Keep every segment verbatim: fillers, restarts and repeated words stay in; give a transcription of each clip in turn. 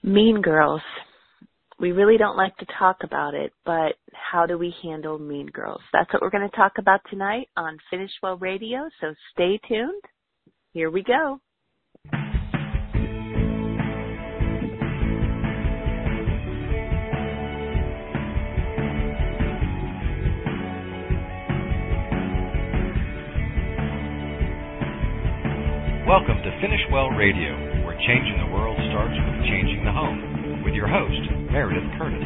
Mean Girls. We really don't like to talk about it, but how do we handle mean girls? That's what we're going to talk about tonight on Finish Well Radio, so stay tuned. Here we go. Welcome to Finish Well Radio, where changing the world starts with changing the home, with your host, Meredith Curtis.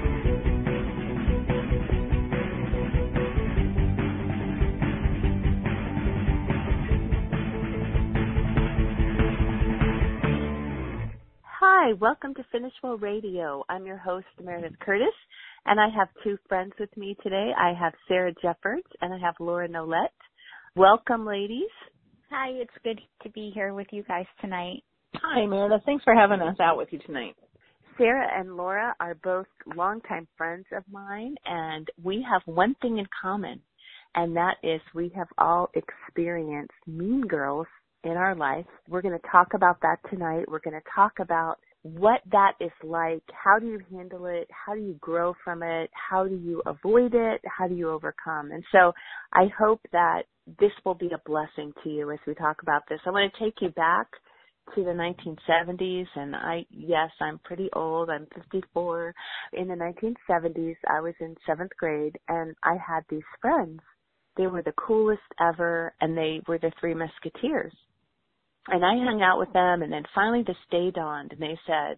Hi, welcome to Finish Well Radio. I'm your host, Meredith Curtis, and I have two friends with me today. I have Sarah Jeffords, and I have Laura Nolette. Welcome, ladies. Hi, it's good to be here with you guys tonight. Hi, Meredith. Thanks for having us out with you tonight. Sarah and Laura are both longtime friends of mine, and we have one thing in common, and that is we have all experienced mean girls in our life. We're going to talk about that tonight. We're going to talk about what that is like. How do you handle it? How do you grow from it? How do you avoid it? How do you overcome? And so I hope that this will be a blessing to you as we talk about this. I want to take you back to the nineteen seventies, and I, yes, I'm pretty old. I'm fifty-four. In the nineteen seventies, I was in seventh grade, and I had these friends. They were the coolest ever, and they were the Three Musketeers. And I hung out with them, and then finally this day dawned, and they said,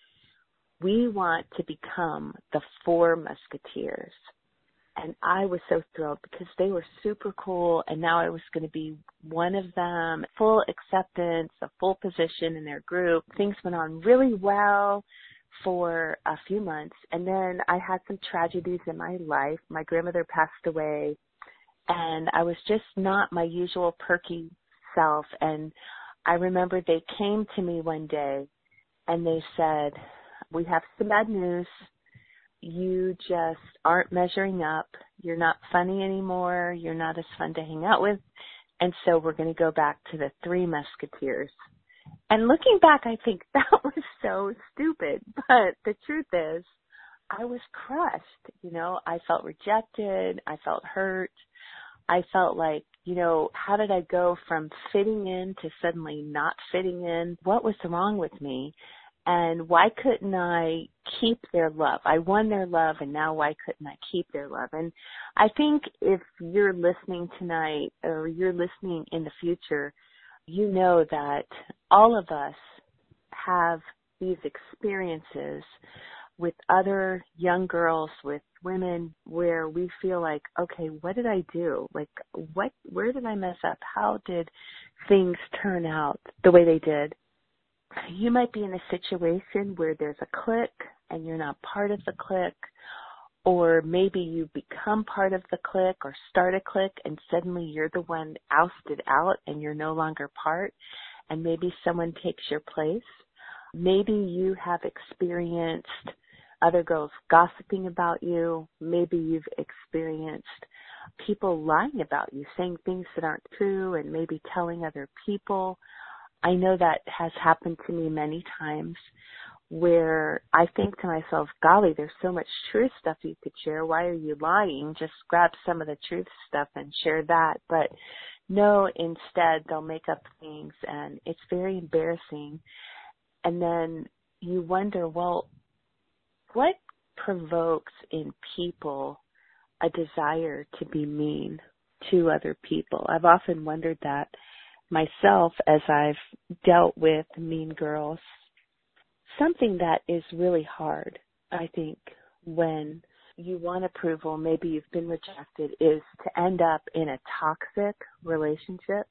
we want to become the Four Musketeers. And I was so thrilled because they were super cool, and now I was going to be one of them, full acceptance, a full position in their group. Things went on really well for a few months, and then I had some tragedies in my life. My grandmother passed away, and I was just not my usual perky self. And I remember they came to me one day, and they said, we have some bad news. You just aren't measuring up. You're not funny anymore. You're not as fun to hang out with. And so we're going to go back to the Three Musketeers. And looking back, I think that was so stupid. But the truth is, I was crushed. You know, I felt rejected. I felt hurt. I felt like, you know, how did I go from fitting in to suddenly not fitting in? What was wrong with me? And why couldn't I keep their love? I won their love, and now why couldn't I keep their love? And I think if you're listening tonight or you're listening in the future, you know that all of us have these experiences with other young girls, with women, where we feel like, okay, what did I do? Like, what? Where did I mess up? How did things turn out the way they did? You might be in a situation where there's a clique and you're not part of the clique, or maybe you become part of the clique or start a clique and suddenly you're the one ousted out and you're no longer part, and maybe someone takes your place. Maybe you have experienced other girls gossiping about you. Maybe you've experienced people lying about you, saying things that aren't true and maybe telling other people. I know that has happened to me many times, where I think to myself, golly, there's so much truth stuff you could share. Why are you lying? Just grab some of the truth stuff and share that. But no, instead they'll make up things, and it's very embarrassing. And then you wonder, well, what provokes in people a desire to be mean to other people? I've often wondered that myself as I've dealt with mean girls. Something that is really hard, I think, when you want approval, maybe you've been rejected, is to end up in a toxic relationship.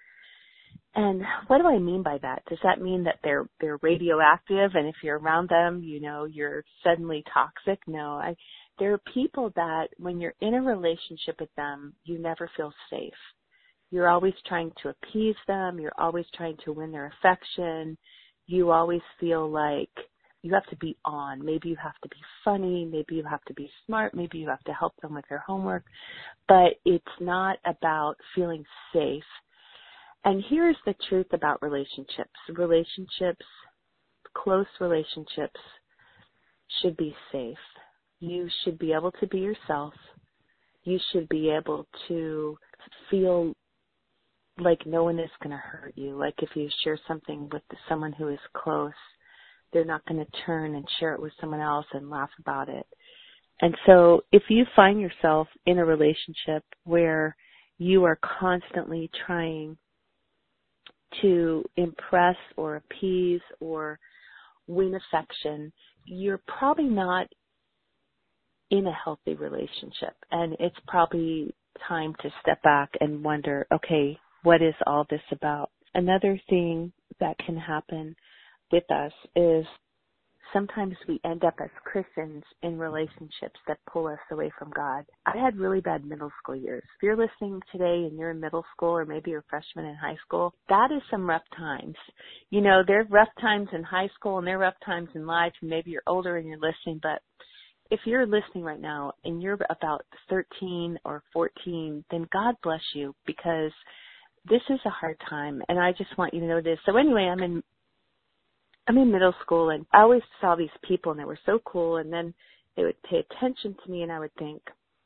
And what do I mean by that? Does that mean that they're they're radioactive, and if you're around them, you know, you're suddenly toxic? No, I, there are people that when you're in a relationship with them, you never feel safe. You're always trying to appease them. You're always trying to win their affection. You always feel like you have to be on. Maybe you have to be funny. Maybe you have to be smart. Maybe you have to help them with their homework. But it's not about feeling safe. And here's the truth about relationships. Relationships close relationships should be safe. You should be able to be yourself. You should be able to feel like no one is going to hurt you. Like if you share something with someone who is close, they're not going to turn and share it with someone else and laugh about it. And so if you find yourself in a relationship where you are constantly trying to impress or appease or win affection, you're probably not in a healthy relationship. And it's probably time to step back and wonder, okay, what is all this about? Another thing that can happen with us is sometimes we end up as Christians in relationships that pull us away from God. I had really bad middle school years. If you're listening today and you're in middle school or maybe you're a freshman in high school, that is some rough times. You know, there are rough times in high school and there are rough times in life, and maybe you're older and you're listening, but if you're listening right now and you're about thirteen or fourteen, then God bless you, because this is a hard time, and I just want you to know this. So anyway, I'm in I'm in middle school, and I always saw these people, and they were so cool, and then they would pay attention to me, and I would think,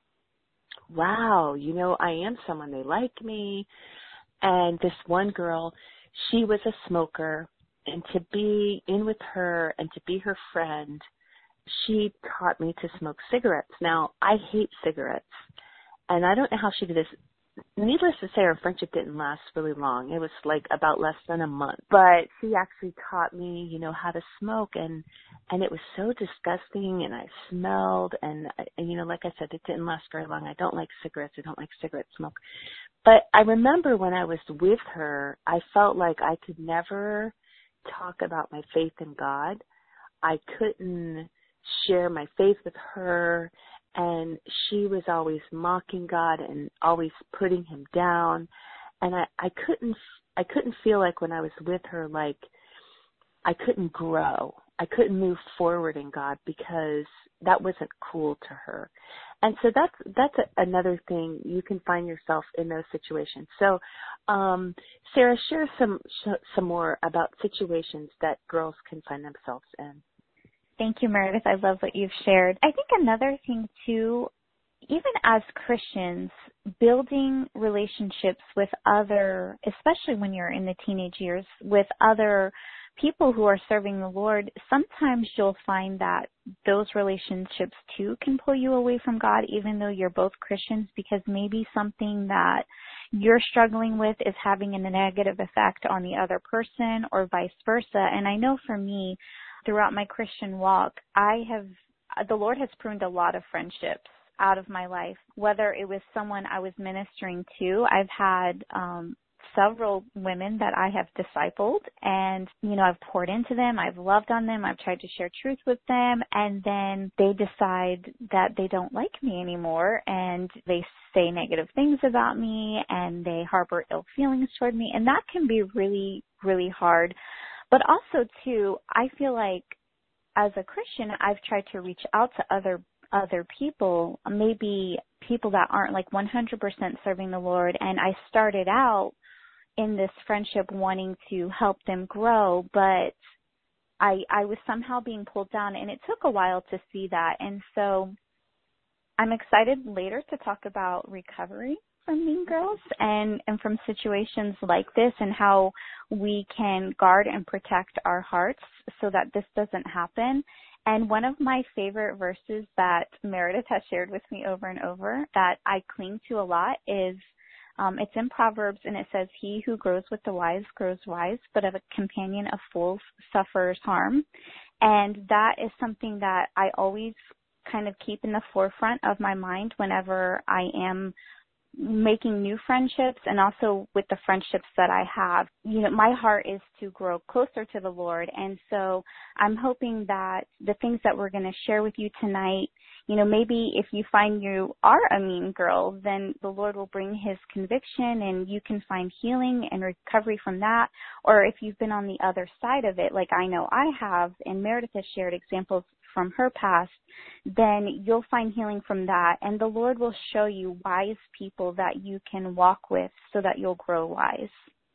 wow, you know, I am someone, they like me. And this one girl, she was a smoker, and to be in with her and to be her friend, she taught me to smoke cigarettes. Now, I hate cigarettes, and I don't know how she did this. Needless to say, our friendship didn't last really long. It was like about less than a month. But she actually taught me, you know, how to smoke, and and it was so disgusting, and I smelled, and, and you know, like I said, it didn't last very long. I don't like cigarettes. I don't like cigarette smoke. But I remember when I was with her, I felt like I could never talk about my faith in God. I couldn't share my faith with her. And she was always mocking God and always putting him down. And I, I couldn't, I couldn't feel like when I was with her, like I couldn't grow. I couldn't move forward in God because that wasn't cool to her. And so that's, that's a, another thing. You can find yourself in those situations. So, um, Sarah, share some, sh- some more about situations that girls can find themselves in. Thank you, Meredith. I love what you've shared. I think another thing, too, even as Christians, building relationships with other, especially when you're in the teenage years, with other people who are serving the Lord, sometimes you'll find that those relationships, too, can pull you away from God, even though you're both Christians, because maybe something that you're struggling with is having a negative effect on the other person or vice versa. And I know for me, throughout my Christian walk, I have, the Lord has pruned a lot of friendships out of my life, whether it was someone I was ministering to. I've had um, several women that I have discipled, and, you know, I've poured into them, I've loved on them, I've tried to share truth with them, and then they decide that they don't like me anymore, and they say negative things about me, and they harbor ill feelings toward me, and that can be really, really hard. But also, too, I feel like as a Christian, I've tried to reach out to other other people, maybe people that aren't like one hundred percent serving the Lord. And I started out in this friendship wanting to help them grow, but I I was somehow being pulled down, and it took a while to see that. And so I'm excited later to talk about recovery from mean girls and, and from situations like this, and how we can guard and protect our hearts so that this doesn't happen. And one of my favorite verses that Meredith has shared with me over and over that I cling to a lot is, um, it's in Proverbs, and it says, "He who grows with the wise grows wise, but of a companion of fools suffers harm." And that is something that I always kind of keep in the forefront of my mind whenever I am making new friendships, and also with the friendships that I have. You know, my heart is to grow closer to the Lord. And so I'm hoping that the things that we're going to share with you tonight, you know, maybe if you find you are a mean girl, then the Lord will bring his conviction and you can find healing and recovery from that. Or if you've been on the other side of it, like I know I have, and Meredith has shared examples from her past, then you'll find healing from that. And the Lord will show you wise people that you can walk with so that you'll grow wise.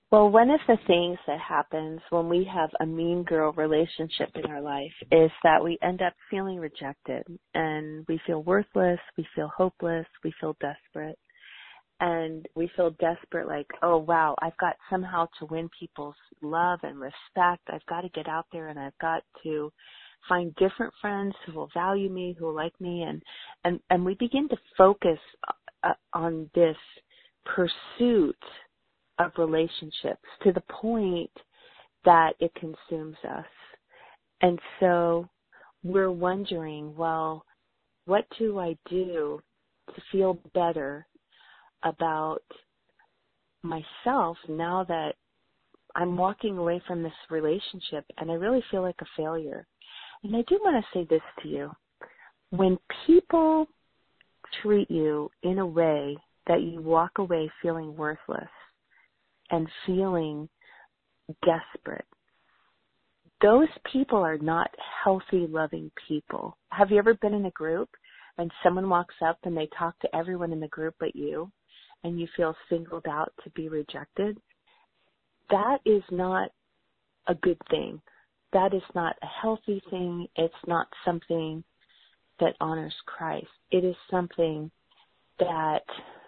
Well, one of the things that happens when we have a mean girl relationship in our life is that we end up feeling rejected, and we feel worthless, we feel hopeless, we feel desperate. And we feel desperate, like, oh, wow, I've got somehow to win people's love and respect. I've got to get out there, and I've got to find different friends who will value me, who will like me. And, and, and we begin to focus uh, on this pursuit of relationships to the point that it consumes us. And so we're wondering, well, what do I do to feel better about myself now that I'm walking away from this relationship and I really feel like a failure? And I do want to say this to you. When people treat you in a way that you walk away feeling worthless and feeling desperate, those people are not healthy, loving people. Have you ever been in a group and someone walks up and they talk to everyone in the group but you, and you feel singled out to be rejected? That is not a good thing. That is not a healthy thing. It's not something that honors Christ. It is something that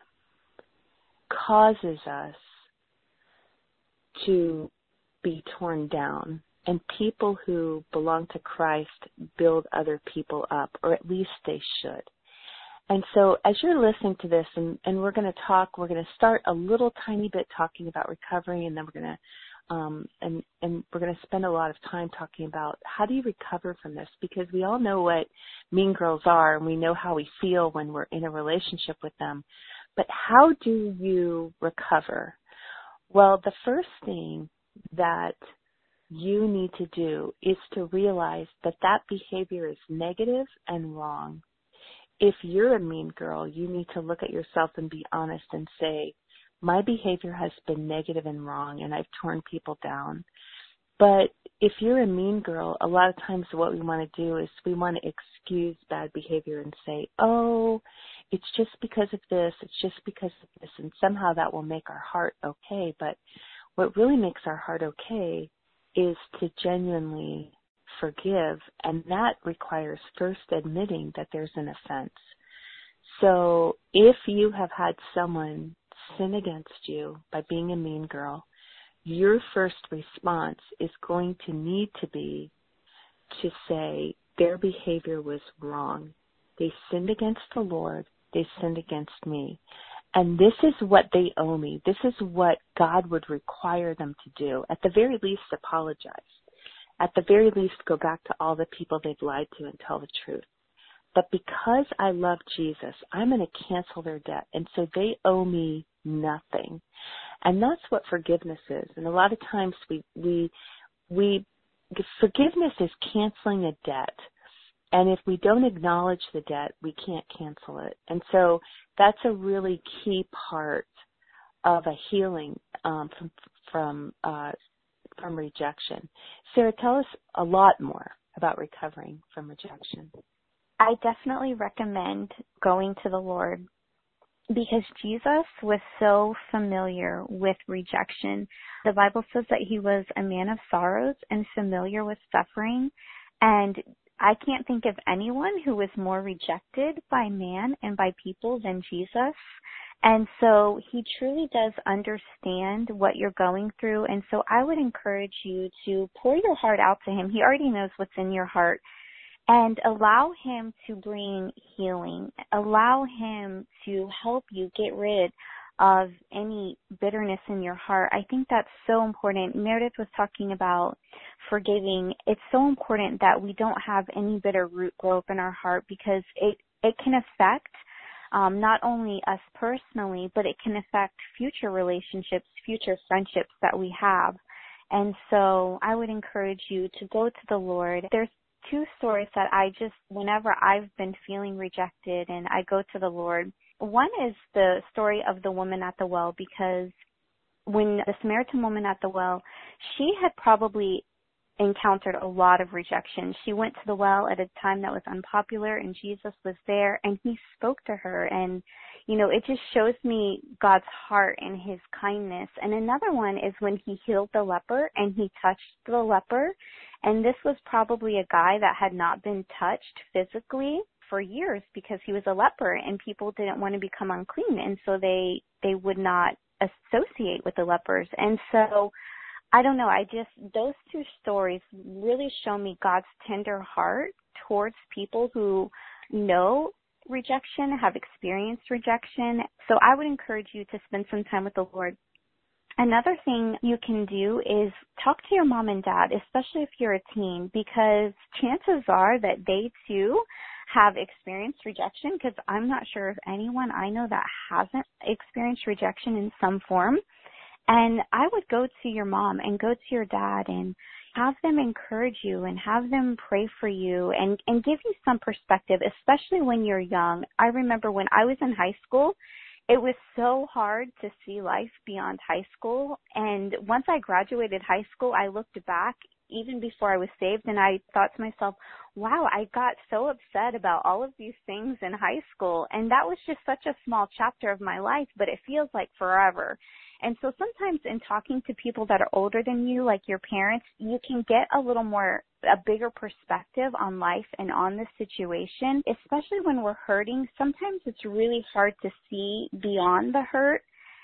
causes us to be torn down. And people who belong to Christ build other people up, or at least they should. And so as you're listening to this, and, and we're going to talk, we're going to start a little tiny bit talking about recovery, and then we're going to, um, and, and we're going to spend a lot of time talking about how do you recover from this, because we all know what mean girls are, and we know how we feel when we're in a relationship with them. But how do you recover? Well, the first thing that you need to do is to realize that that behavior is negative and wrong. If you're a mean girl, you need to look at yourself and be honest and say, my behavior has been negative and wrong, and I've torn people down. But if you're a mean girl, a lot of times what we want to do is we want to excuse bad behavior and say, oh, it's just because of this, it's just because of this, and somehow that will make our heart okay. But what really makes our heart okay is to genuinely forgive, and that requires first admitting that there's an offense. So if you have had someone sin against you by being a mean girl, your first response is going to need to be to say their behavior was wrong. They sinned against the Lord. They sinned against me. And this is what they owe me. This is what God would require them to do. At the very least, apologize. At the very least, go back to all the people they've lied to and tell the truth. But because I love Jesus, I'm going to cancel their debt. And so they owe me nothing. And that's what forgiveness is. And a lot of times we, we, we, forgiveness is canceling a debt. And if we don't acknowledge the debt, we can't cancel it. And so that's a really key part of a healing um, from, from, uh, from rejection. Sarah, tell us a lot more about recovering from rejection. I definitely recommend going to the Lord, because Jesus was so familiar with rejection. The Bible says that he was a man of sorrows and familiar with suffering. And I can't think of anyone who was more rejected by man and by people than Jesus. And so he truly does understand what you're going through. And so I would encourage you to pour your heart out to him. He already knows what's in your heart. And allow him to bring healing. Allow him to help you get rid of any bitterness in your heart. I think that's so important. Meredith was talking about forgiving. It's so important that we don't have any bitter root grow up in our heart, because it, it can affect um, not only us personally, but it can affect future relationships, future friendships that we have. And so I would encourage you to go to the Lord. There's two stories that I just, whenever I've been feeling rejected and I go to the Lord. One is the story of the woman at the well, because when the Samaritan woman at the well, she had probably encountered a lot of rejection. She went to the well at a time that was unpopular, and Jesus was there, and he spoke to her, and you know, it just shows me God's heart and his kindness. And another one is when he healed the leper and he touched the leper. And this was probably a guy that had not been touched physically for years because he was a leper and people didn't want to become unclean. And so they, they would not associate with the lepers. And so I don't know, I just, those two stories really show me God's tender heart towards people who know rejection, have experienced rejection. So I would encourage you to spend some time with the Lord. Another thing you can do is talk to your mom and dad, especially if you're a teen, because chances are that they too have experienced rejection, because I'm not sure of anyone I know that hasn't experienced rejection in some form. And I would go to your mom and go to your dad and have them encourage you and have them pray for you and, and give you some perspective, especially when you're young. I remember when I was in high school, it was so hard to see life beyond high school. And once I graduated high school, I looked back even before I was saved and I thought to myself, wow, I got so upset about all of these things in high school. And that was just such a small chapter of my life, but it feels like forever. And so sometimes in talking to people that are older than you, like your parents, you can get a little more, a bigger perspective on life and on the situation, especially when we're hurting. Sometimes it's really hard to see beyond the hurt,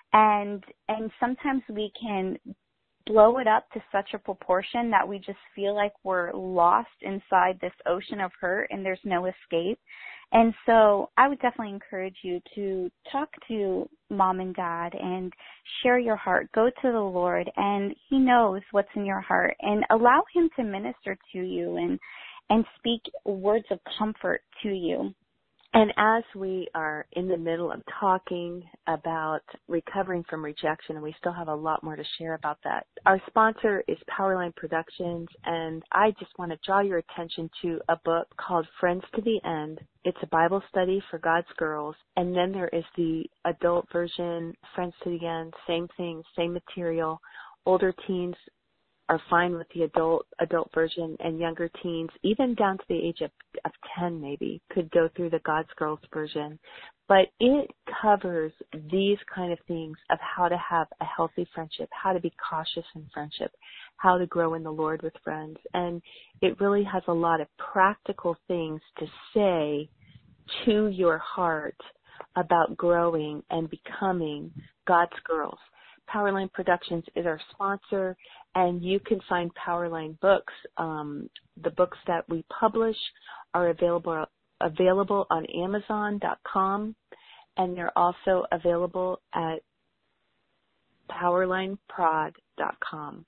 and and sometimes we can blow it up to such a proportion that we just feel like we're lost inside this ocean of hurt and there's no escape. And so I would definitely encourage you to talk to mom and dad and share your heart. Go to the Lord, and he knows what's in your heart, and allow him to minister to you and, and speak words of comfort to you. And as we are in the middle of talking about recovering from rejection, and we still have a lot more to share about that, our sponsor is Powerline Productions, and I just want to draw your attention to a book called Friends to the End. It's a Bible study for God's girls, and then there is the adult version, Friends to the End, same thing, same material. Older teens are fine with the adult adult version, and younger teens, even down to the age of, of ten maybe, could go through the God's Girls version. But it covers these kind of things of how to have a healthy friendship, how to be cautious in friendship, how to grow in the Lord with friends. And it really has a lot of practical things to say to your heart about growing and becoming God's girls. Powerline Productions is our sponsor, and you can find Powerline books. Um, the books that we publish are available available on Amazon dot com, and they're also available at Powerline Prod dot com.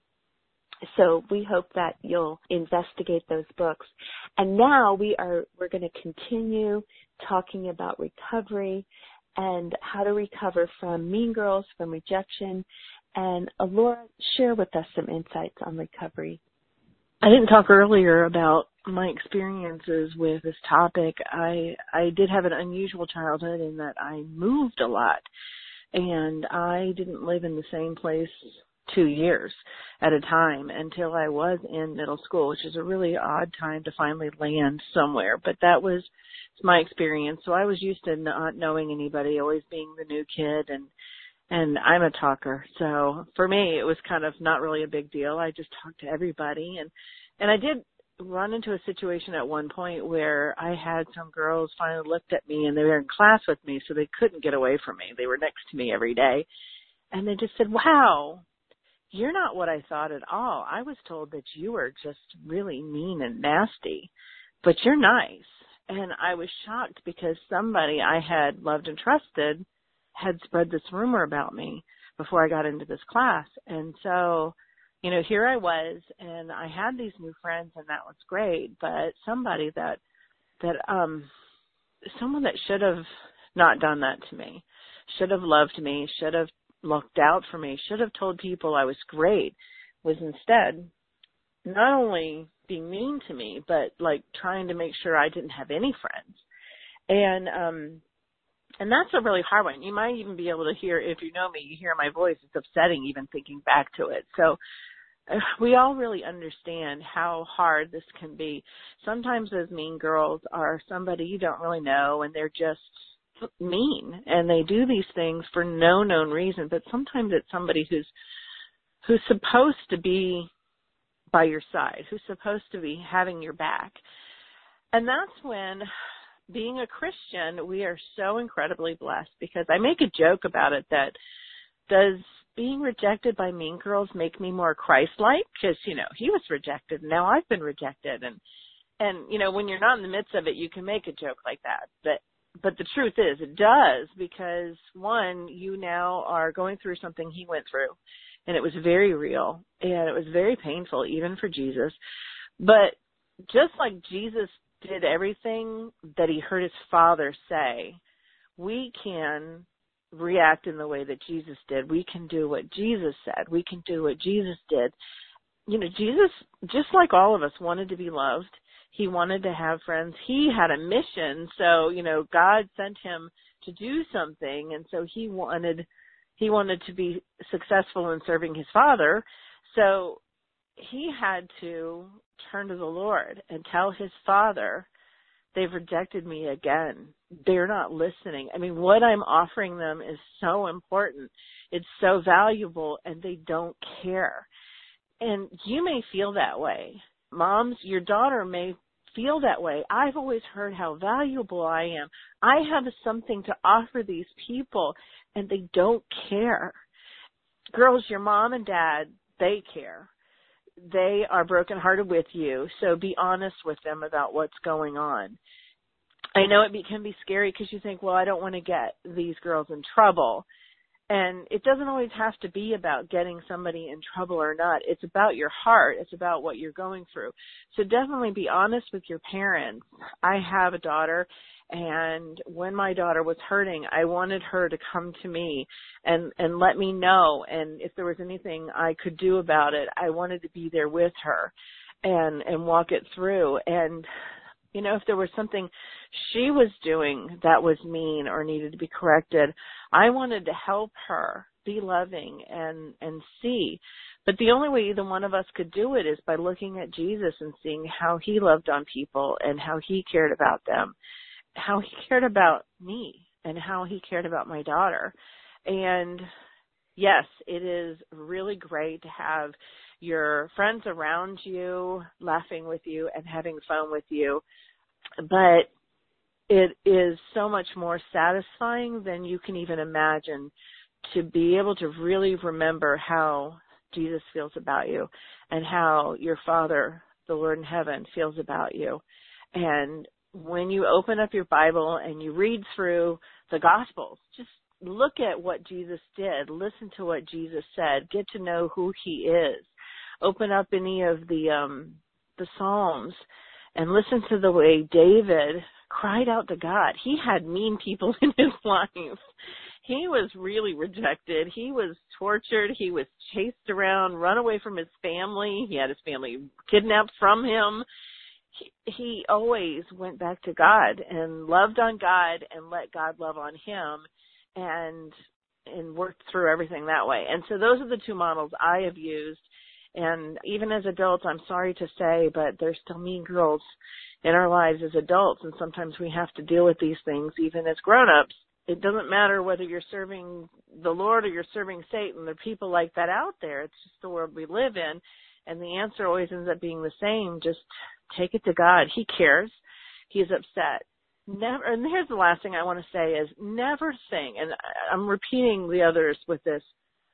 So we hope that you'll investigate those books. And now we are we're going to continue talking about recovery and how to recover from mean girls, from rejection. And uh, Laura, share with us some insights on recovery. I didn't talk earlier about my experiences with this topic. I I did have an unusual childhood in that I moved a lot, and I didn't live in the same place two years at a time until I was in middle school, which is a really odd time to finally land somewhere. But that was my experience. So I was used to not knowing anybody, always being the new kid, and and I'm a talker. So for me, it was kind of not really a big deal. I just talked to everybody. And, and I did run into a situation at one point where I had some girls finally looked at me, and they were in class with me, so they couldn't get away from me. They were next to me every day. And they just said, wow, you're not what I thought at all. I was told that you were just really mean and nasty, but you're nice. And I was shocked because somebody I had loved and trusted had spread this rumor about me before I got into this class. And so, you know, here I was, and I had these new friends, and that was great. But somebody that, that, um, someone that should have not done that to me, should have loved me, should have looked out for me, should have told people I was great, was instead not only being mean to me, but like trying to make sure I didn't have any friends. And, um, and that's a really hard one. You might even be able to hear, if you know me, you hear my voice. It's upsetting even thinking back to it. So uh, we all really understand how hard this can be. Sometimes those mean girls are somebody you don't really know, and they're just mean, and they do these things for no known reason, but sometimes it's somebody who's who's supposed to be by your side, who's supposed to be having your back. And that's when, being a Christian, we are so incredibly blessed, because I make a joke about it that, does being rejected by mean girls make me more Christ-like? Because, you know, he was rejected, and now I've been rejected. And, and, you know, when you're not in the midst of it, you can make a joke like that. But, but the truth is, it does, because, one, you now are going through something he went through, and it was very real, and it was very painful, even for Jesus. But just like Jesus did everything that he heard his Father say, we can react in the way that Jesus did. We can do what Jesus said. We can do what Jesus did. You know, Jesus, just like all of us, wanted to be loved. He wanted to have friends. He had a mission. So, you know, God sent him to do something. And so he wanted, he wanted to be successful in serving his Father. So he had to turn to the Lord and tell his Father, they've rejected me again. They're not listening. I mean, what I'm offering them is so important. It's so valuable, and they don't care. And you may feel that way. Moms, your daughter may feel that way. I've always heard how valuable I am. I have something to offer these people, and they don't care. Girls, your mom and dad, they care. They are brokenhearted with you, so be honest with them about what's going on. I know it can be scary because you think, well, I don't want to get these girls in trouble. And it doesn't always have to be about getting somebody in trouble or not. It's about your heart. It's about what you're going through. So definitely be honest with your parents. I have a daughter, and when my daughter was hurting, I wanted her to come to me and, and let me know. And if there was anything I could do about it, I wanted to be there with her and, and walk it through. And, you know, if there was something she was doing that was mean or needed to be corrected, I wanted to help her be loving and, and see. But the only way either one of us could do it is by looking at Jesus and seeing how he loved on people and how he cared about them, how he cared about me and how he cared about my daughter. And yes, it is really great to have your friends around you, laughing with you and having fun with you. But it is so much more satisfying than you can even imagine to be able to really remember how Jesus feels about you and how your Father, the Lord in heaven, feels about you. And when you open up your Bible and you read through the Gospels, just look at what Jesus did. Listen to what Jesus said. Get to know who he is. Open up any of the um, the Psalms and listen to the way David cried out to God. He had mean people in his life. He was really rejected. He was tortured. He was chased around, run away from his family. He had his family kidnapped from him. He, he always went back to God and loved on God and let God love on him and and worked through everything that way. And so those are the two models I have used. And even as adults, I'm sorry to say, but there's still mean girls in our lives as adults, and sometimes we have to deal with these things even as grown-ups. It doesn't matter whether you're serving the Lord or you're serving Satan. There are people like that out there. It's just the world we live in, and the answer always ends up being the same. Just take it to God. He cares. He's upset. Never. And here's the last thing I want to say is never think, and I'm repeating the others with this,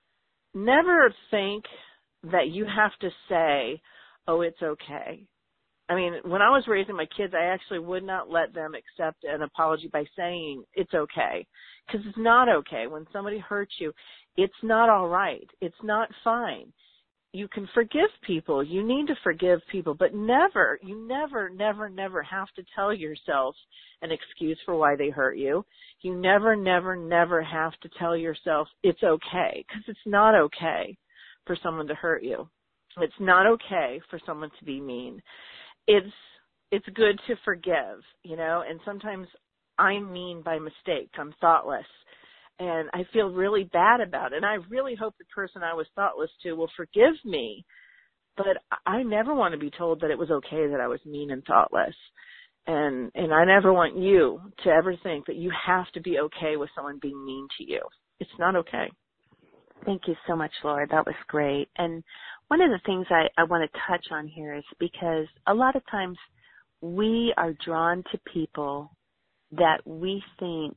never think that you have to say, oh, it's okay. I mean, when I was raising my kids, I actually would not let them accept an apology by saying it's okay, because it's not okay. When somebody hurts you, it's not all right. It's not fine. You can forgive people. You need to forgive people, but never, you never, never, never have to tell yourself an excuse for why they hurt you. You never, never, never have to tell yourself it's okay, because it's not okay for someone to hurt you. It's not okay for someone to be mean. It's it's good to forgive, you know, and sometimes I'm mean by mistake. I'm thoughtless, and I feel really bad about it. And I really hope the person I was thoughtless to will forgive me, but I never want to be told that it was okay that I was mean and thoughtless. And and I never want you to ever think that you have to be okay with someone being mean to you. It's not okay. Thank you so much, Laura. That was great. And one of the things I, I want to touch on here is because a lot of times we are drawn to people that we think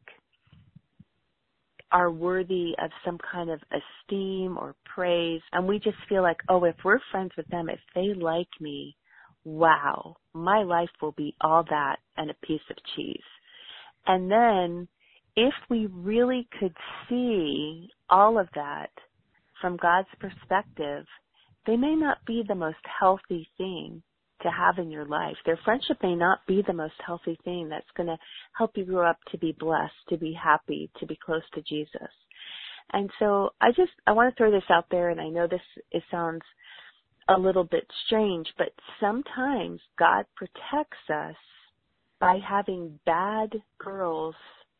are worthy of some kind of esteem or praise. And we just feel like, oh, if we're friends with them, if they like me, wow, my life will be all that and a piece of cheese. And then if we really could see all of that from God's perspective, they may not be the most healthy thing to have in your life. Their friendship may not be the most healthy thing that's going to help you grow up to be blessed, to be happy, to be close to Jesus. And so I just, I want to throw this out there, and I know this it sounds a little bit strange, but sometimes God protects us by having bad girls,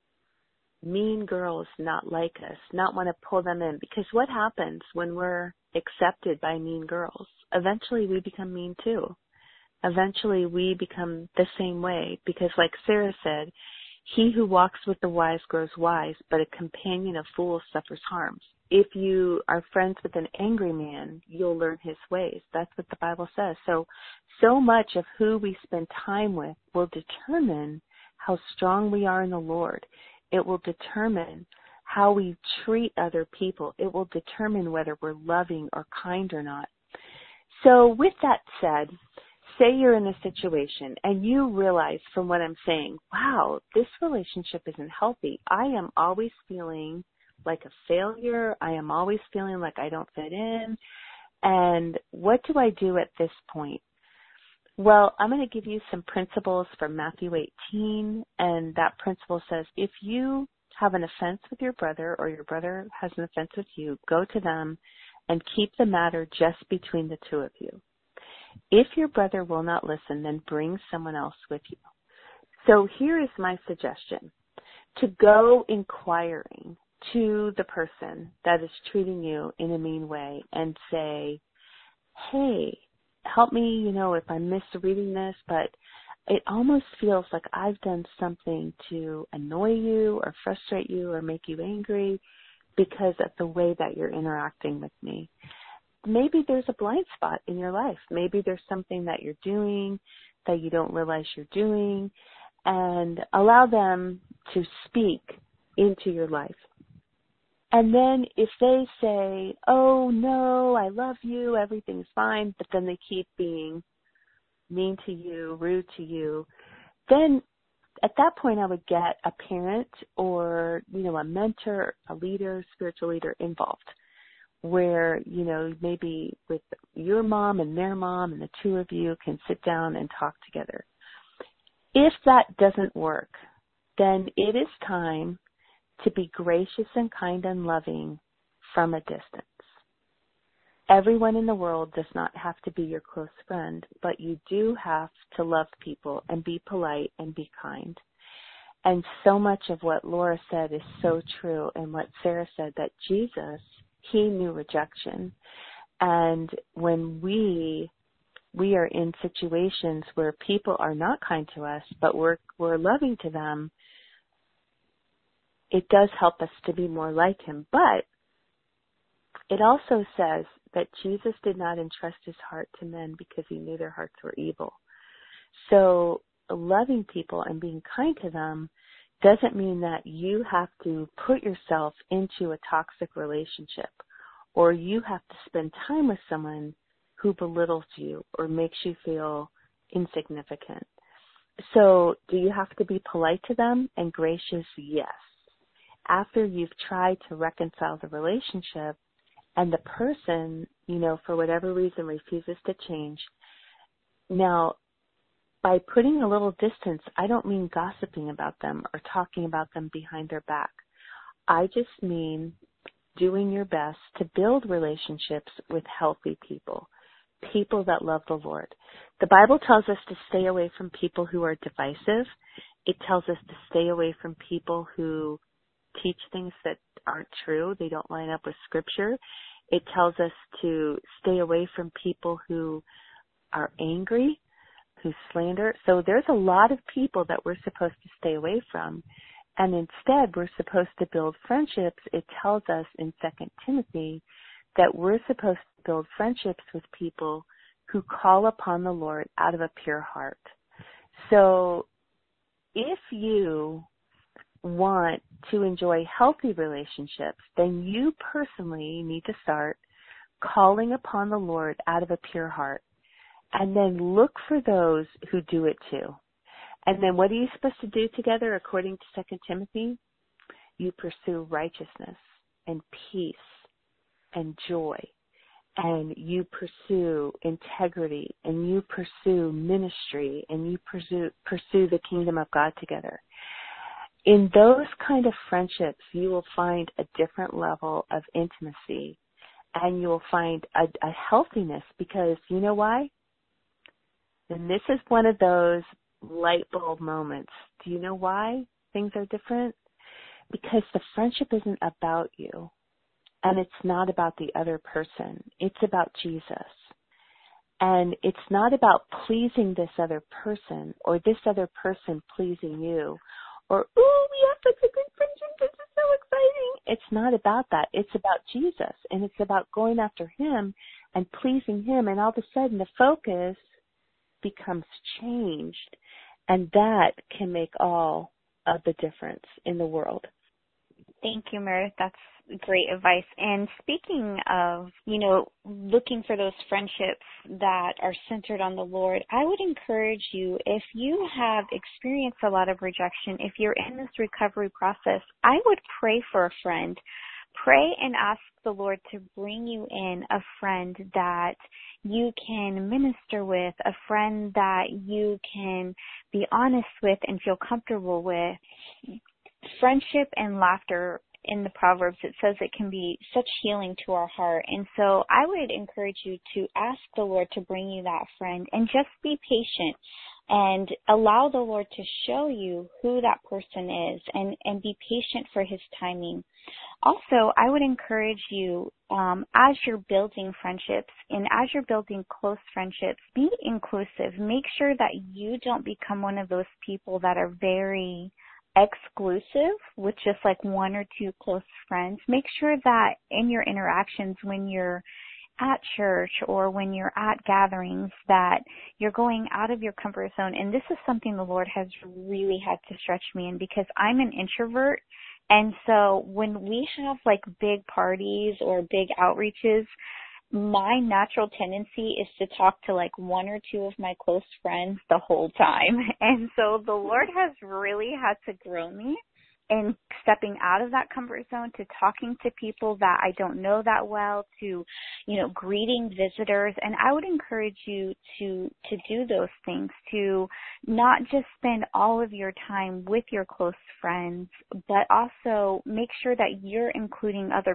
mean girls not like us, not want to pull them in. Because what happens when we're accepted by mean girls? Eventually we become mean too. Eventually we become the same way, because like Sarah said, he who walks with the wise grows wise, but a companion of fools suffers harms. If you are friends with an angry man, you'll learn his ways. That's what the Bible says. So, so much of who we spend time with will determine how strong we are in the Lord. It will determine how we treat other people. It will determine whether we're loving or kind or not. So with that said, say you're in a situation and you realize from what I'm saying, wow, this relationship isn't healthy. I am always feeling like a failure. I am always feeling like I don't fit in. And what do I do at this point? Well, I'm going to give you some principles from Matthew eighteen, and that principle says if you have an offense with your brother or your brother has an offense with you, go to them and keep the matter just between the two of you. If your brother will not listen, then bring someone else with you. So here is my suggestion, to go inquiring to the person that is treating you in a mean way and say, hey, help me, you know, if I'm misreading this, but it almost feels like I've done something to annoy you or frustrate you or make you angry because of the way that you're interacting with me. Maybe there's a blind spot in your life. Maybe there's something that you're doing that you don't realize you're doing, and allow them to speak into your life. And then if they say, oh, no, I love you, everything's fine, but then they keep being mean to you, rude to you, then at that point I would get a parent or, you know, a mentor, a leader, spiritual leader involved, where, you know, maybe with your mom and their mom and the two of you can sit down and talk together. If that doesn't work, then it is time to be gracious and kind and loving from a distance. Everyone in the world does not have to be your close friend, but you do have to love people and be polite and be kind. And so much of what Laura said is so true, and what Sarah said, that Jesus, he knew rejection. And when we we are in situations where people are not kind to us, but we're we're loving to them, it does help us to be more like him. But it also says that Jesus did not entrust his heart to men because he knew their hearts were evil. So loving people and being kind to them doesn't mean that you have to put yourself into a toxic relationship, or you have to spend time with someone who belittles you or makes you feel insignificant. So do you have to be polite to them and gracious? Yes. After you've tried to reconcile the relationship and the person, you know, for whatever reason refuses to change. Now, by putting a little distance, I don't mean gossiping about them or talking about them behind their back. I just mean doing your best to build relationships with healthy people, people that love the Lord. The Bible tells us to stay away from people who are divisive. It tells us to stay away from people who teach things that aren't true. They don't line up with Scripture. It tells us to stay away from people who are angry, who slander. So there's a lot of people that we're supposed to stay away from. And instead, we're supposed to build friendships. It tells us in Second Timothy that we're supposed to build friendships with people who call upon the Lord out of a pure heart. So if you want to enjoy healthy relationships, then you personally need to start calling upon the Lord out of a pure heart. And then look for those who do it too. And then what are you supposed to do together according to Second Timothy? You pursue righteousness and peace and joy. And you pursue integrity, and you pursue ministry, and you pursue, pursue the kingdom of God together. In those kind of friendships, you will find a different level of intimacy, and you will find a, a healthiness, because you know why? And this is one of those light bulb moments. Do you know why things are different? Because the friendship isn't about you. And it's not about the other person. It's about Jesus. And it's not about pleasing this other person or this other person pleasing you or, ooh, we have such a good friendship. This is so exciting. It's not about that. It's about Jesus. And it's about going after him and pleasing him. And all of a sudden the focus becomes changed. And that can make all of the difference in the world. Thank you, Meredith. That's great advice. And speaking of, you know, looking for those friendships that are centered on the Lord, I would encourage you, if you have experienced a lot of rejection, if you're in this recovery process, I would pray for a friend. Pray and ask the Lord to bring you in a friend that you can minister with, a friend that you can be honest with and feel comfortable with. Friendship and laughter, in the Proverbs, it says it can be such healing to our heart. And so I would encourage you to ask the Lord to bring you that friend and just be patient and allow the Lord to show you who that person is and, and be patient for his timing. Also, I would encourage you, um, as you're building friendships and as you're building close friendships, be inclusive. Make sure that you don't become one of those people that are very exclusive with just like one or two close friends. Make sure that in your interactions when you're at church or when you're at gatherings that you're going out of your comfort zone. And this is something the Lord has really had to stretch me in, because I'm an introvert. And so when we have like big parties or big outreaches, my natural tendency is to talk to like one or two of my close friends the whole time. And so the Lord has really had to grow me in stepping out of that comfort zone to talking to people that I don't know that well, to, you know, greeting visitors. And I would encourage you to, to do those things, to not just spend all of your time with your close friends, but also make sure that you're including other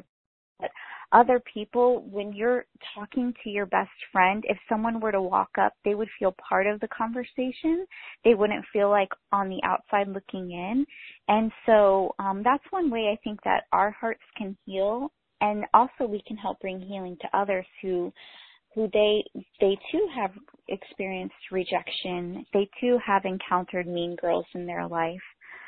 Other people. When you're talking to your best friend, if someone were to walk up, they would feel part of the conversation. They wouldn't feel like on the outside looking in. And so um, that's one way I think that our hearts can heal. And also we can help bring healing to others who who they they too have experienced rejection. They too have encountered mean girls in their life.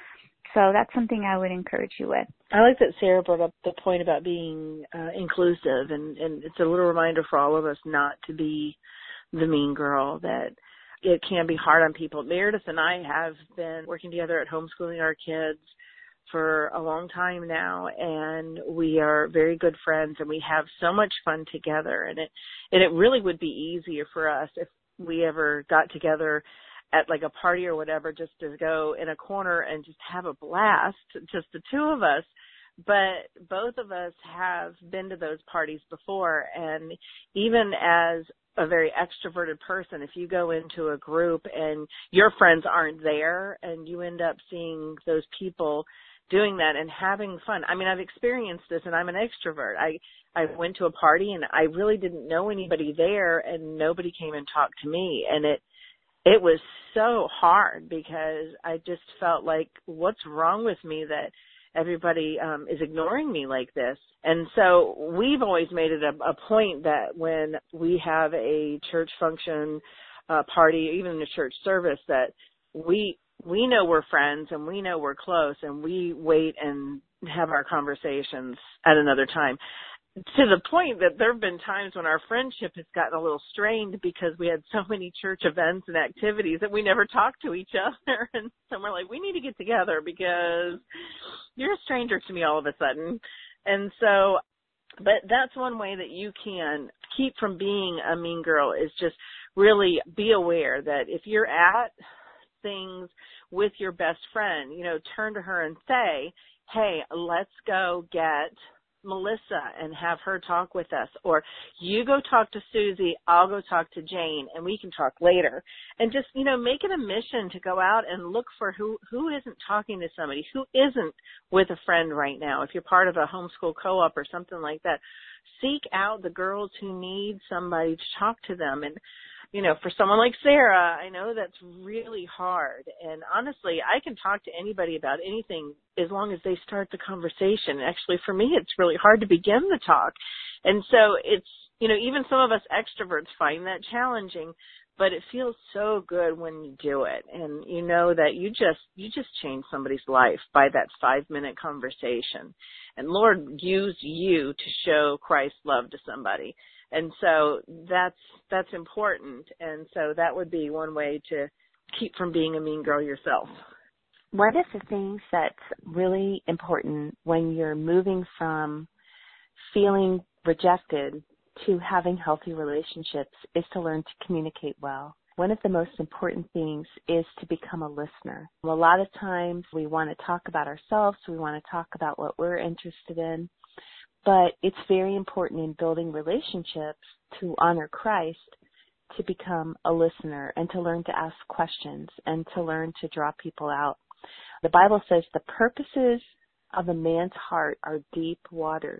So that's something I would encourage you with. I like that Sarah brought up the point about being uh, inclusive, and, and it's a little reminder for all of us not to be the mean girl, that it can be hard on people. Meredith and I have been working together at homeschooling our kids for a long time now, and we are very good friends, and we have so much fun together. And it, and it really would be easier for us if we ever got together at like a party or whatever, just to go in a corner and just have a blast, just the two of us. But both of us have been to those parties before. And even as a very extroverted person, if you go into a group and your friends aren't there and you end up seeing those people doing that and having fun. I mean, I've experienced this, and I'm an extrovert. I, I went to a party and I really didn't know anybody there, and nobody came and talked to me. And it, It was so hard because I just felt like, what's wrong with me that everybody um, is ignoring me like this? And so we've always made it a, a point that when we have a church function uh, party, even in a church service, that we we know we're friends and we know we're close, and we wait and have our conversations at another time. To the point that there have been times when our friendship has gotten a little strained because we had so many church events and activities that we never talked to each other. And so we're like, we need to get together because you're a stranger to me all of a sudden. And so, but that's one way that you can keep from being a mean girl, is just really be aware that if you're at things with your best friend, you know, turn to her and say, hey, let's go get Melissa and have her talk with us, or you go talk to Susie, I'll go talk to Jane, and we can talk later. And just, you know, make it a mission to go out and look for who, who isn't talking to somebody, who isn't with a friend right now. If you're part of a homeschool co-op or something like that, seek out the girls who need somebody to talk to them. And, you know, for someone like Sarah, I know that's really hard. And honestly, I can talk to anybody about anything as long as they start the conversation. Actually, for me, it's really hard to begin the talk. And so it's, you know, even some of us extroverts find that challenging, but it feels so good when you do it. And you know that you just, you just change somebody's life by that five minute conversation. And Lord used you to show Christ's love to somebody. And so that's, that's important. And so that would be one way to keep from being a mean girl yourself. One of the things that's really important when you're moving from feeling rejected to having healthy relationships is to learn to communicate well. One of the most important things is to become a listener. A lot of times we want to talk about ourselves, we want to talk about what we're interested in, but it's very important in building relationships to honor Christ to become a listener and to learn to ask questions and to learn to draw people out. The Bible says the purposes of a man's heart are deep waters,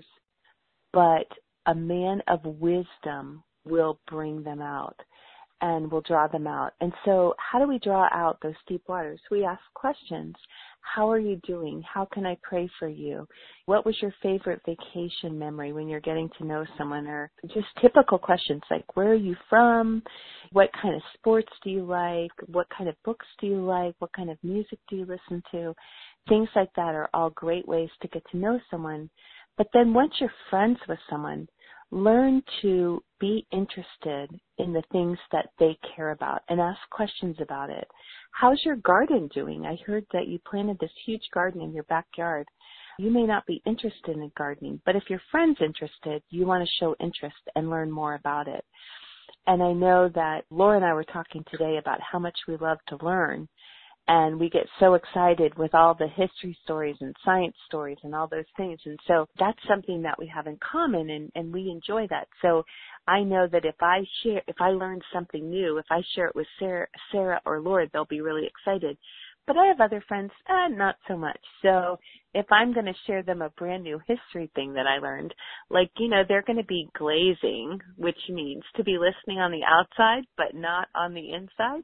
but a man of wisdom will bring them out and will draw them out. And so how do we draw out those deep waters? We ask questions. How are you doing? How can I pray for you? What was your favorite vacation memory when you're getting to know someone? Or just typical questions like, where are you from? What kind of sports do you like? What kind of books do you like? What kind of music do you listen to? Things like that are all great ways to get to know someone. But then once you're friends with someone, learn to be interested in the things that they care about and ask questions about it. How's your garden doing? I heard that you planted this huge garden in your backyard. You may not be interested in gardening, but if your friend's interested, you want to show interest and learn more about it. And I know that Laura and I were talking today about how much we love to learn. And we get so excited with all the history stories and science stories and all those things. And so that's something that we have in common, and, and we enjoy that. So I know that if I share, if I learn something new, if I share it with Sarah, Sarah or Laura, they'll be really excited. But I have other friends, uh, not so much. So if I'm going to share them a brand new history thing that I learned, like, you know, they're going to be glazing, which means to be listening on the outside, but not on the inside.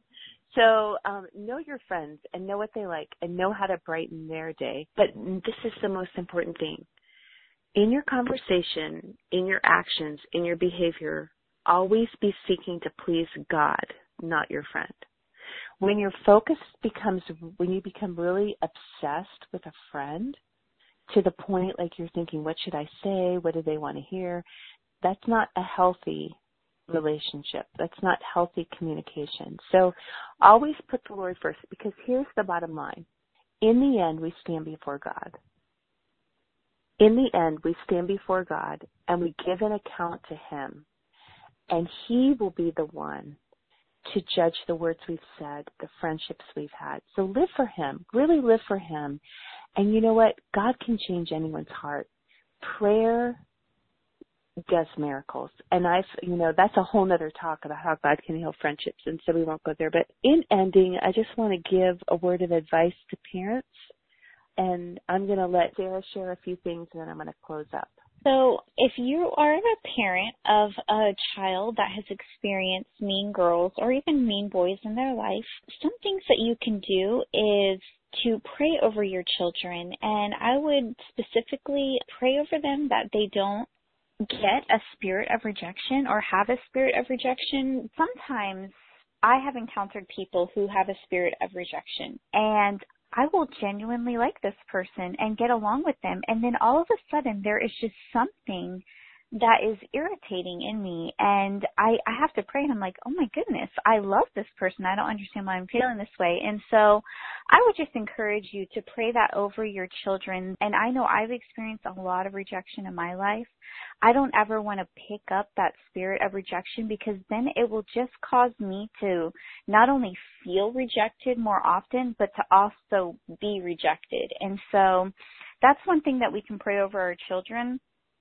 So um, know your friends and know what they like and know how to brighten their day. But this is the most important thing. In your conversation, in your actions, in your behavior, always be seeking to please God, not your friend. When your focus becomes, when you become really obsessed with a friend to the point like you're thinking, what should I say? What do they want to hear? That's not a healthy relationship. That's not healthy communication. So always put the Lord first, because here's the bottom line. In the end, we stand before God. In the end, we stand before God and we give an account to Him. And He will be the one to judge the words we've said, the friendships we've had. So live for Him. Really live for Him. And you know what? God can change anyone's heart. Prayer does miracles. And I've, you know, that's a whole nother talk about how God can heal friendships, and so we won't go there. But in ending, I just want to give a word of advice to parents, and I'm going to let Sarah share a few things, and then I'm going to close up. So if you are a parent of a child that has experienced mean girls or even mean boys in their life, some things that you can do is to pray over your children. And I would specifically pray over them that they don't get a spirit of rejection or have a spirit of rejection. Sometimes I have encountered people who have a spirit of rejection, and I will genuinely like this person and get along with them, and then all of a sudden there is just something that is irritating in me, and I, I have to pray, and I'm like, oh my goodness, I love this person. I don't understand why I'm feeling this way. And so I would just encourage you to pray that over your children. And I know I've experienced a lot of rejection in my life. I don't ever want to pick up that spirit of rejection, because then it will just cause me to not only feel rejected more often, but to also be rejected. And so that's one thing that we can pray over our children.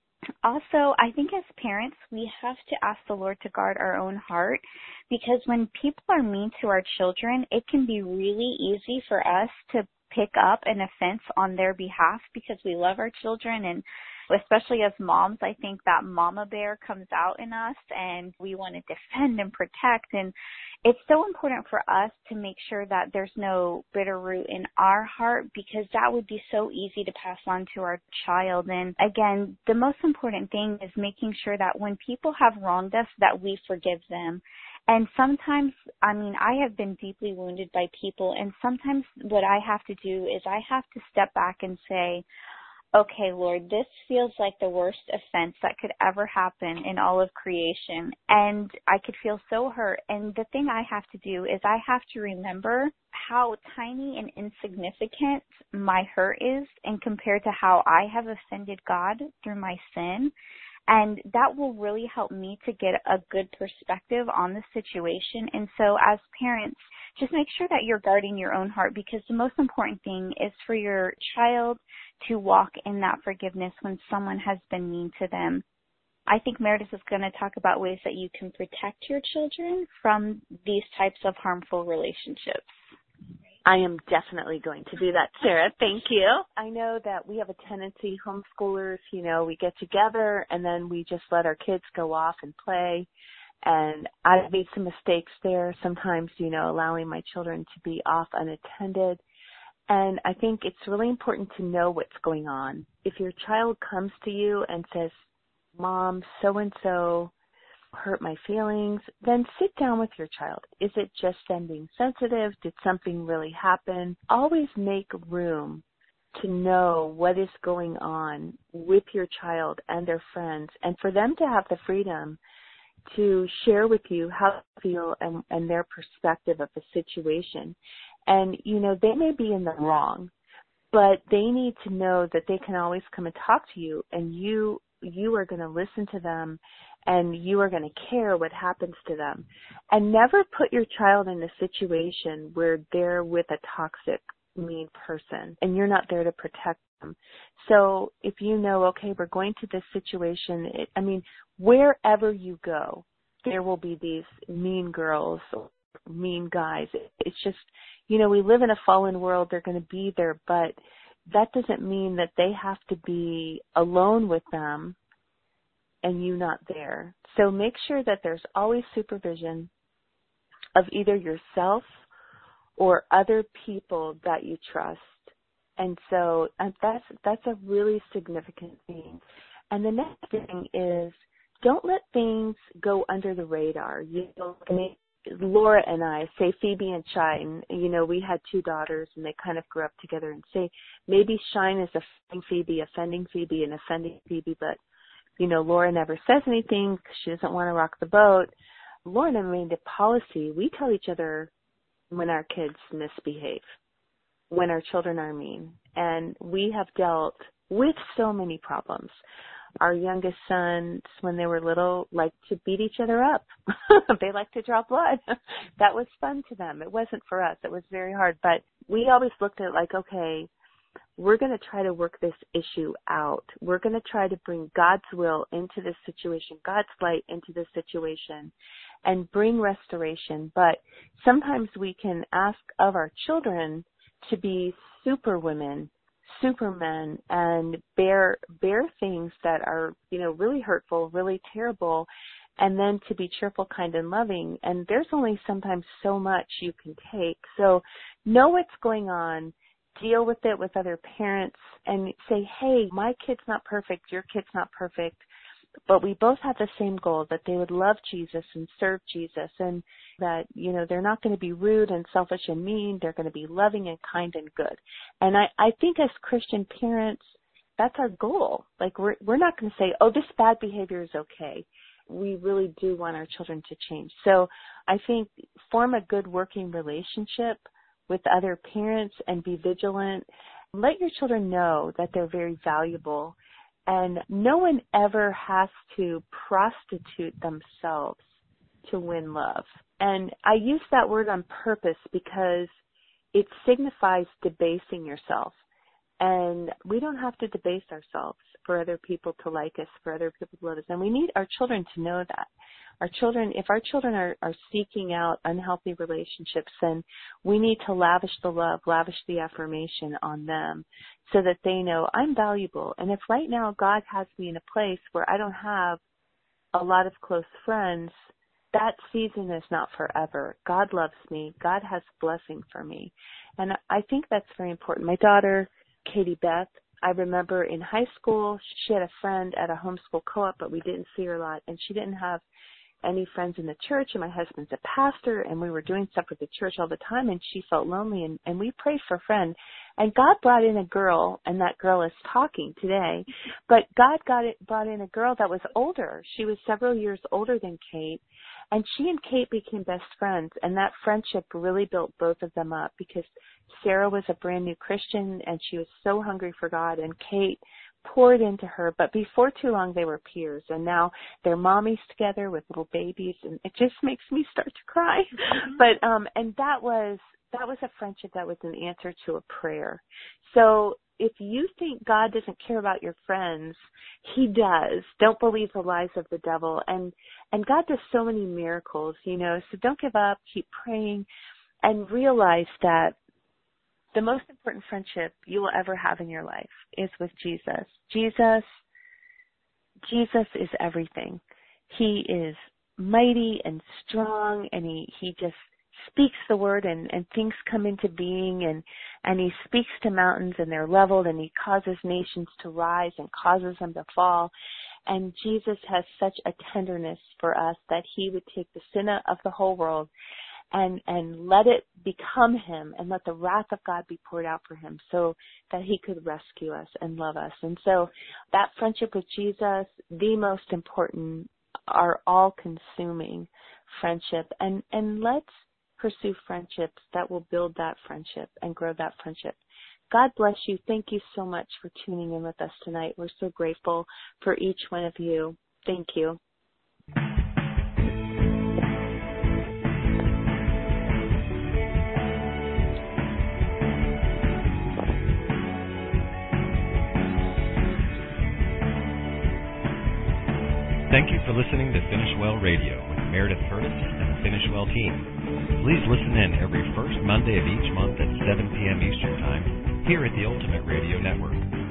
Also, I think as parents, we have to ask the Lord to guard our own heart, because when people are mean to our children, it can be really easy for us to pick up an offense on their behalf because we love our children. And especially as moms, I think that mama bear comes out in us and we want to defend and protect. And it's so important for us to make sure that there's no bitter root in our heart, because that would be so easy to pass on to our child. And again, the most important thing is making sure that when people have wronged us, that we forgive them. And sometimes, I mean, I have been deeply wounded by people, and sometimes what I have to do is I have to step back and say, okay, Lord, this feels like the worst offense that could ever happen in all of creation. And I could feel so hurt. And the thing I have to do is I have to remember how tiny and insignificant my hurt is, and compared to how I have offended God through my sin. And that will really help me to get a good perspective on the situation. And so as parents, just make sure that you're guarding your own heart, because the most important thing is for your child to walk in that forgiveness when someone has been mean to them. I think Meredith is going to talk about ways that you can protect your children from these types of harmful relationships. I am definitely going to do that, Sarah. Thank you. I know that we have a tendency, homeschoolers, you know, we get together and then we just let our kids go off and play. And I've made some mistakes there sometimes, you know, allowing my children to be off unattended. And I think it's really important to know what's going on. If your child comes to you and says, Mom, so-and-so hurt my feelings, then sit down with your child. Is it just them being sensitive? Did something really happen? Always make room to know what is going on with your child and their friends, and for them to have the freedom to share with you how they feel and, and their perspective of the situation. And, you know, they may be in the wrong, but they need to know that they can always come and talk to you, and you you are going to listen to them, and you are going to care what happens to them. And never put your child in a situation where they're with a toxic, mean person, and you're not there to protect them. So if you know, okay, we're going to this situation, it, I mean, wherever you go, there will be these mean girls or mean guys. It's just, you know, we live in a fallen world. They're going to be there, but that doesn't mean that they have to be alone with them and you not there. So make sure that there's always supervision of either yourself or other people that you trust. And so and that's that's a really significant thing. And the next thing is, don't let things go under the radar. You know, Laura and I, say Phoebe and Shine, you know, we had two daughters and they kind of grew up together, and say maybe Shine is offending Phoebe, offending Phoebe, and offending Phoebe, but, you know, Laura never says anything because she doesn't want to rock the boat. Laura and I made a policy. We tell each other when our kids misbehave, when our children are mean, and we have dealt with so many problems. Our youngest sons, when they were little, liked to beat each other up. They liked to draw blood. That was fun to them. It wasn't for us. It was very hard. But we always looked at it like, okay, we're going to try to work this issue out. We're going to try to bring God's will into this situation, God's light into this situation, and bring restoration. But sometimes we can ask of our children to be super women, supermen, and bear bear things that are, you know, really hurtful, really terrible, and then to be cheerful, kind, and loving. And there's only sometimes so much you can take. So know what's going on, deal with it with other parents, and say, hey, my kid's not perfect, your kid's not perfect. but we both have the same goal, that they would love Jesus and serve Jesus, and that, you know, they're not going to be rude and selfish and mean. They're going to be loving and kind and good. And I, I think as Christian parents, that's our goal. Like, we're, we're not going to say, oh, this bad behavior is okay. We really do want our children to change. So I think form a good working relationship with other parents and be vigilant. Let your children know that they're very valuable, and no one ever has to prostitute themselves to win love. And I use that word on purpose because it signifies debasing yourself. And we don't have to debase ourselves for other people to like us, for other people to love us. And we need our children to know that. Our children, if our children are, are seeking out unhealthy relationships, then we need to lavish the love, lavish the affirmation on them so that they know I'm valuable. And if right now God has me in a place where I don't have a lot of close friends, that season is not forever. God loves me. God has blessing for me. And I think that's very important. My daughter, Katie Beth, I remember in high school, she had a friend at a homeschool co-op, but we didn't see her a lot, and she didn't have any friends in the church, and my husband's a pastor, and we were doing stuff with the church all the time, and she felt lonely, and, and we prayed for a friend. And God brought in a girl, and that girl is talking today, but God got it, brought in a girl that was older. She was several years older than Kate, and she and Kate became best friends, and that friendship really built both of them up because Sarah was a brand new Christian, and she was so hungry for God, and Kate poured into her, but before too long they were peers, and now they're mommies together with little babies, and it just makes me start to cry. Mm-hmm. But um and that was that was a friendship that was an answer to a prayer. So if you think God doesn't care about your friends, He does. Don't believe the lies of the devil. And and God does so many miracles, you know, so don't give up, keep praying, and realize that the most important friendship you will ever have in your life is with Jesus. Jesus, Jesus is everything. He is mighty and strong, and he, he just speaks the word, and, and things come into being, and, and he speaks to mountains, and they're leveled, and he causes nations to rise and causes them to fall. And Jesus has such a tenderness for us that he would take the sin of the whole world and and let it become him, and let the wrath of God be poured out for him so that he could rescue us and love us. And so that friendship with Jesus, the most important, are all-consuming friendship. And, and let's pursue friendships that will build that friendship and grow that friendship. God bless you. Thank you so much for tuning in with us tonight. We're so grateful for each one of you. Thank you. Thank you for listening to Finish Well Radio with Meredith Curtis and the Finish Well team. Please listen in every first Monday of each month at seven p.m. Eastern Time here at the Ultimate Radio Network.